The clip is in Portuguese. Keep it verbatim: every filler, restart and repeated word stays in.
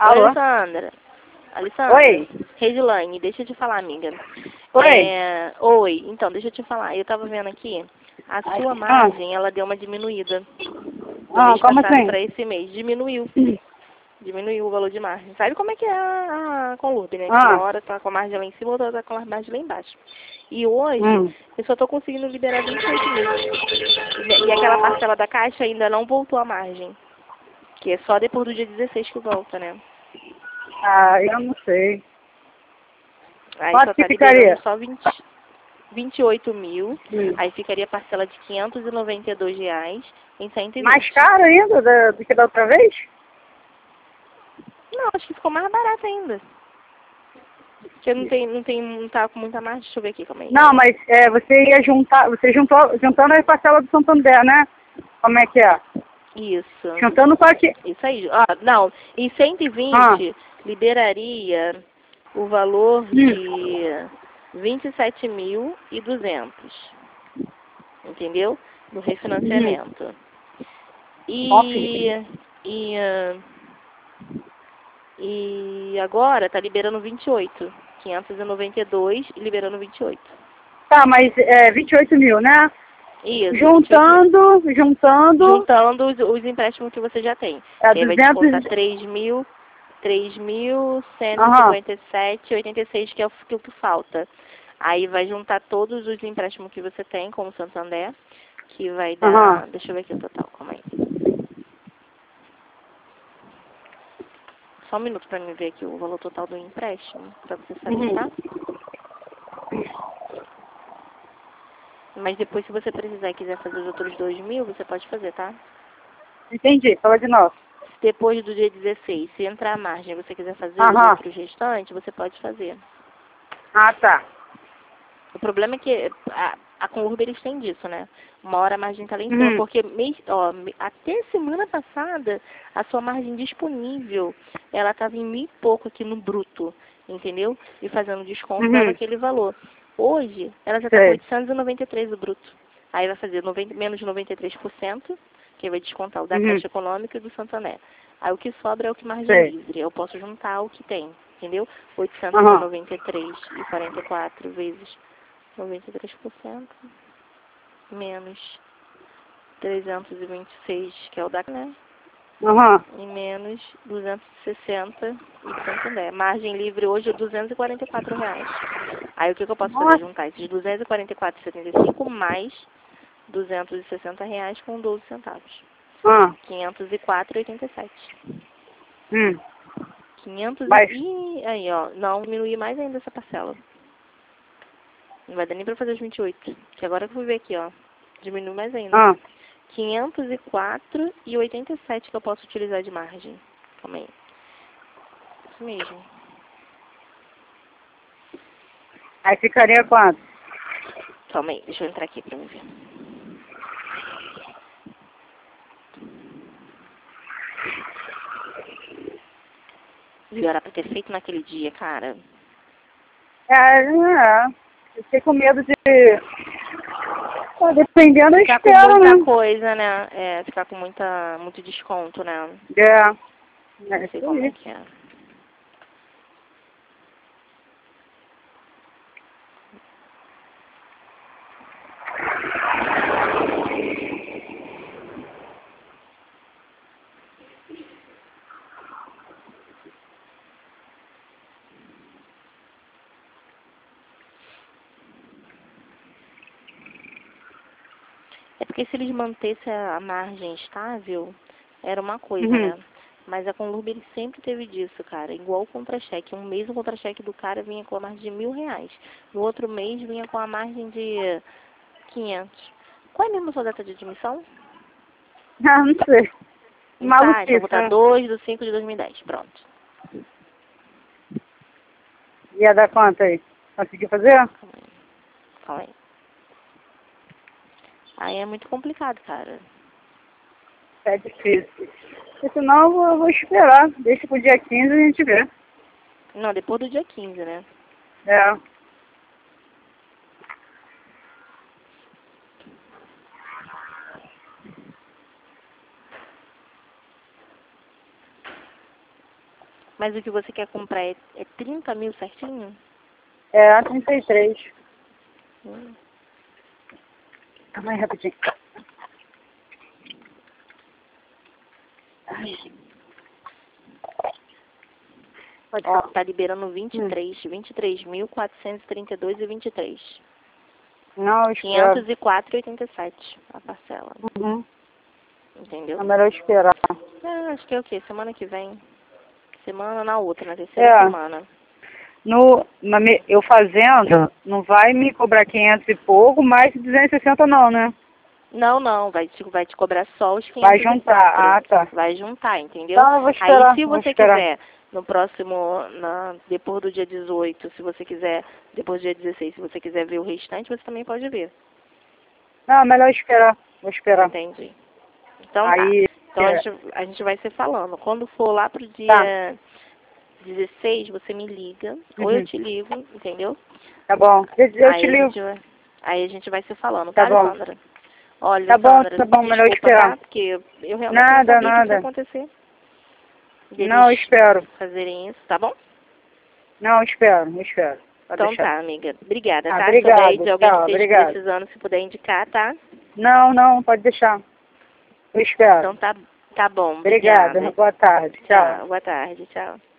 Oi, Alô? Alessandra. Alessandra. Oi. Resilane, deixa eu te falar, amiga. Oi. É... Oi, então, deixa eu te falar. Eu tava vendo aqui, a sua margem, ela deu uma diminuída. Do Ah, mês como passado assim? para esse mês. Diminuiu. Diminuiu o valor de margem. Sabe como é que é a, a Conlurb, né? Que Ah. uma hora tá com a margem lá em cima, outra hora tá com a margem lá embaixo. E hoje, Hum. eu só tô conseguindo liberar vinte e oito mil. E, e aquela parcela da Caixa ainda não voltou a margem. Que é só depois do dia dezesseis que volta, né? Ah, eu não sei. Aí Quanto só que tá ficaria? liberando só vinte, vinte e oito mil. Hum. Aí ficaria a parcela de quinhentos e noventa e dois reais em cento e vinte. Mais caro ainda do, do que da outra vez? Não, acho que ficou mais barato ainda. Porque não tem, não tem, não tá com muita margem. Deixa eu ver aqui, calma aí. Não, mas é, você ia juntar, você juntou, juntando a parcela do Santander, né? Como é que é? Isso. Juntando com aqui. Isso aí. Ó, não, em cento e vinte Ah. liberaria o valor Hum. de vinte e sete mil e duzentos. Entendeu? No refinanciamento. E, Ok. e, ah, e agora tá liberando vinte e oito. quinhentos e noventa e dois e liberando vinte e oito. Tá, mas é vinte e oito mil, né? Isso. Juntando, juntando. Juntando os, os empréstimos que você já tem. É Que aí vai descontar duzentos. três mil, três mil cento e Aham. cinquenta e sete e oitenta e seis, que é o que, o que falta. Aí vai juntar todos os empréstimos que você tem com o Santander, que vai dar... Aham. Deixa eu ver aqui o total, calma aí. Só um minuto para me ver aqui o valor total do empréstimo, para você saber, Uhum. tá? Mas depois, se você precisar e quiser fazer os outros dois mil, você pode fazer, tá? Entendi, fala de novo. Depois do dia dezesseis, se entrar a margem e você quiser fazer os Aham. outros restantes, você pode fazer. Ah, tá. O problema é que a, a Conurb, eles têm disso, né? Uma hora a margem tá lá em cima, Uhum. porque mês, ó, me- até semana passada, a sua margem disponível, ela estava em mil e pouco aqui no bruto, entendeu? E fazendo desconto dava Uhum. aquele valor. Hoje, ela já está com Sei. oitocentos e noventa e três o bruto. Aí vai fazer noventa, menos noventa e três por cento, que vai descontar o da Uhum. Caixa Econômica e do Santander. Aí o que sobra é o que margem Sei. livre. Eu posso juntar o que tem, entendeu? Aham. oitocentos e noventa e três e quarenta e quatro vezes noventa e três por cento menos trezentos e vinte e seis, que é o da, né? Aham. E menos duzentos e sessenta e Santander. Margem livre hoje é duzentos e quarenta e quatro reais. Aí o que, que eu posso fazer? Nossa. Juntar esses duzentos e quarenta e quatro e setenta e cinco mais duzentos e sessenta reais com doze centavos. Ah. quinhentos e quatro e oitenta e sete. Hum. quinhentos Mas. e... e aí, ó. Não diminuir mais ainda essa parcela. Não vai dar nem pra fazer os vinte e oito. Que agora que eu fui ver aqui, ó. Diminui mais ainda. Ah. quinhentos e quatro e oitenta e sete que eu posso utilizar de margem. Calma aí. Isso mesmo. Aí ficaria quanto? Calma aí, deixa eu entrar aqui pra me ver. Viu, era pra ter feito naquele dia, cara. É, é. Eu fiquei com medo de. Ah, dependendo, eu Ficar com espero, muita né? coisa, né? É, ficar com muita, muito desconto, né? É. Não É sei isso como é aí. que é. É porque se eles mantessem a margem estável, era uma coisa, Uhum. né? Mas a Conlurb, ele sempre teve disso, cara. Igual o contra-cheque. Um mês o contra-cheque do cara vinha com a margem de mil reais. No outro mês vinha com a margem de quinhentos. Qual é mesmo a sua data de admissão? Ah, não sei. Não tá? Então Maluquice, vou botar né? dois de cinco de dois mil e dez. Pronto. Ia dar quanto aí? Conseguiu fazer? Calma aí. Calma aí. Aí é muito complicado, cara. É difícil. Porque senão eu vou, eu vou esperar. Deixa pro dia quinze e a gente vê. Não, depois do dia quinze, né? É. Mas o que você quer comprar é, é trinta mil certinho? É, trinta e três. Hum. Calma aí, rapidinho. Ai. Pode Ó, falar. tá liberando vinte e três, Hum. vinte e três mil, quatrocentos e trinta e dois e vinte e três. Não, eu espero. quinhentos e quatro e oitenta e sete a parcela. Uhum. Entendeu? É melhor esperar. É, acho que é o quê? Semana que vem. Semana na outra, na terceira É. semana. No, na, me- eu fazendo, não vai me cobrar quinhentos e pouco, mais duzentos e sessenta não, né? Não, não, vai te, vai te cobrar só os Vai quinhentos e quatro. juntar. Ah, tá. Vai juntar, entendeu? Então eu vou Aí esperar, se vou você esperar. quiser, no próximo, na, depois do dia dezoito, se você quiser, depois do dia dezesseis, se você quiser ver o restante, você também pode ver. Não, melhor esperar. Vou esperar. Entendi. Então Aí, tá. Então a é, gente, a gente vai se falando. Quando for lá pro dia tá. dezesseis, você me liga, ou eu Uhum. te ligo, entendeu? Tá bom. Eu, eu Aí te a ligo. gente vai, aí a gente vai se falando, Tá tá, bom. Alessandra? Olha, Tá bom, Alessandra, tá bom, melhor desculpa, esperar. tá? Porque eu, eu realmente não Nada, sabia que isso ia nada. acontecer. Não, eu Deles espero. fazerem isso, tá bom? Não, eu espero, eu espero. Pode Então deixar. tá, amiga. Obrigada, Ah, tá? Souber aí obrigado. de alguém que Tchau, esteja obrigado. precisando, se puder indicar, tá? Não, não, pode deixar. Eu espero. Então tá, tá bom. Obrigada. Obrigada. Boa tarde. Tchau. Tchau. Boa tarde. Tchau.